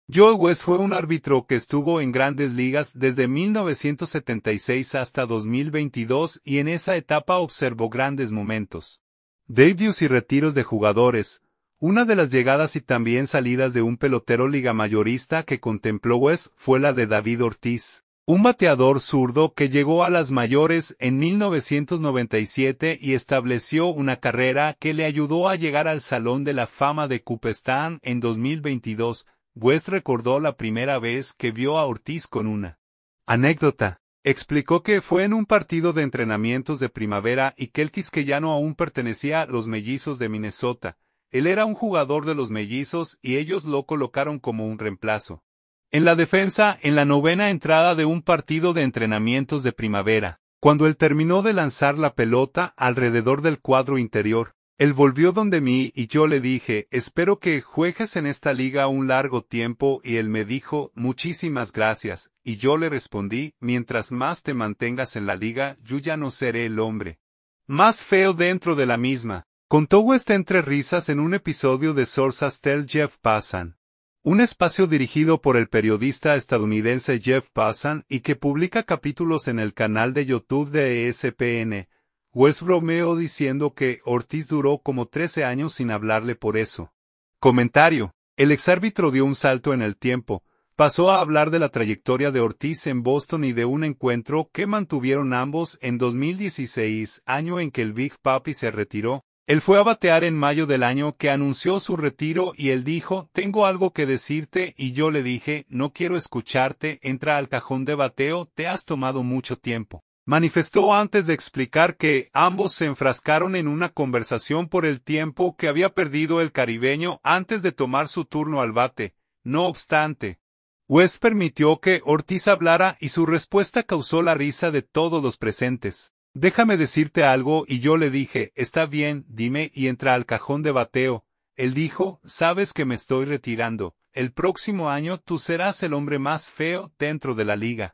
Joe West fue un árbitro que estuvo en Grandes Ligas desde 1976 hasta 2022 y en esa etapa observó grandes momentos. Debuts y retiros de jugadores. Una de las llegadas y también salidas de un pelotero ligamayorista que contempló West fue la de David Ortiz, un bateador zurdo que llegó a las mayores en 1997 y estableció una carrera que le ayudó a llegar al Salón de la Fama de Cooperstown en 2022. West recordó la primera vez que vio a Ortiz con una anécdota. Explicó que fue en un partido de entrenamientos de primavera y que el quisqueyano aún pertenecía a los Mellizos de Minnesota. Él era un jugador de los Mellizos y ellos lo colocaron como un reemplazo en la defensa en la novena entrada de un partido de entrenamientos de primavera. Cuando él terminó de lanzar la pelota alrededor del cuadro interior, él volvió donde mí y yo le dije, espero que juegues en esta liga un largo tiempo, y él me dijo, muchísimas gracias, y yo le respondí, mientras más te mantengas en la liga, yo ya no seré el hombre más feo dentro de la misma. Contó West entre risas en un episodio de Sources Tell Jeff Passan, un espacio dirigido por el periodista estadounidense Jeff Passan y que publica capítulos en el canal de YouTube de ESPN. West bromeó diciendo que Ortiz duró como 13 años sin hablarle por eso. Comentario. El exárbitro dio un salto en el tiempo. Pasó a hablar de la trayectoria de Ortiz en Boston y de un encuentro que mantuvieron ambos en 2016, año en que el Big Papi se retiró. Él fue a batear en mayo del año que anunció su retiro y él dijo, tengo algo que decirte, y yo le dije, no quiero escucharte, entra al cajón de bateo, te has tomado mucho tiempo. Manifestó antes de explicar que ambos se enfrascaron en una conversación por el tiempo que había perdido el caribeño antes de tomar su turno al bate. No obstante, West permitió que Ortiz hablara y su respuesta causó la risa de todos los presentes. Déjame decirte algo, y yo le dije, está bien, dime, y entra al cajón de bateo. Él dijo, sabes que me estoy retirando. El próximo año tú serás el hombre más feo dentro de la liga.